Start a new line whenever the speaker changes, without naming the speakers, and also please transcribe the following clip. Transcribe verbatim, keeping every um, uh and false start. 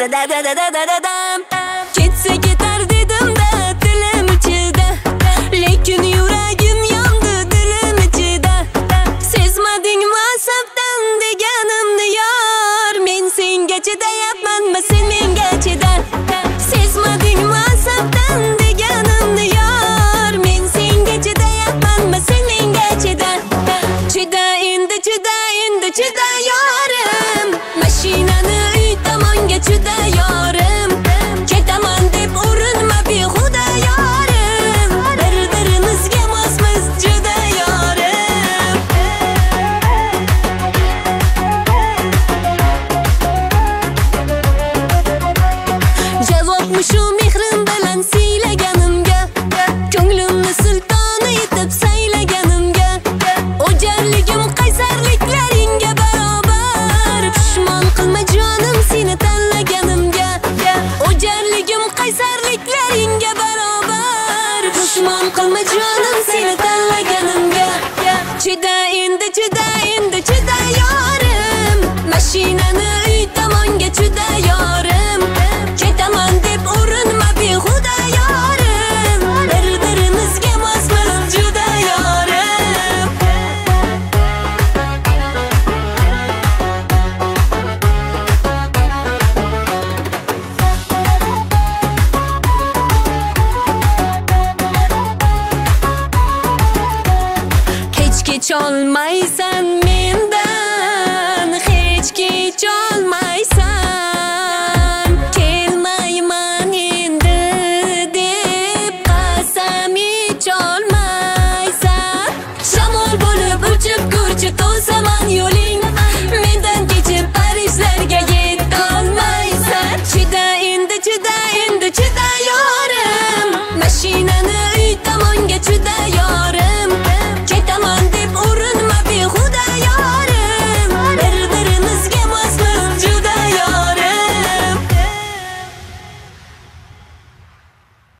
da da da da da dam. Ketsa ketar dedim da dilim ichida, lekin yuragim yondi dilim ichida. Sezmadingmi asabdan deganimni yor, men senga chidayapmanmi sen menga chida. Sezmadingmi asabdan deganimni yor, men senga chidayapmanmi sen menga chida. Chida endi chida endi chida yorim, mashinani uy tomonga chida yorim. Ketaman deb urinma behuda yorim, bir-birimizga mosmiz juda yorim. Javobmi shu mehrim bilan siylaganimga, ko'nglimni sultoni etib saylaganimga. O'jarligim qaysarliklaringga barobar, pushmon qilma jonim seni tanlaganimga. O'jarligim qaysarliklaringga barobar, pushmon qilma jonim seni tanlaganimga. Chida endi chida endi chida yorim, mashinani uy tomonga chida yorim. Ketaman deb urinma behuda yorim, bir-birimizga mosmiz juda yorim. Hech kecholmaysan mendan,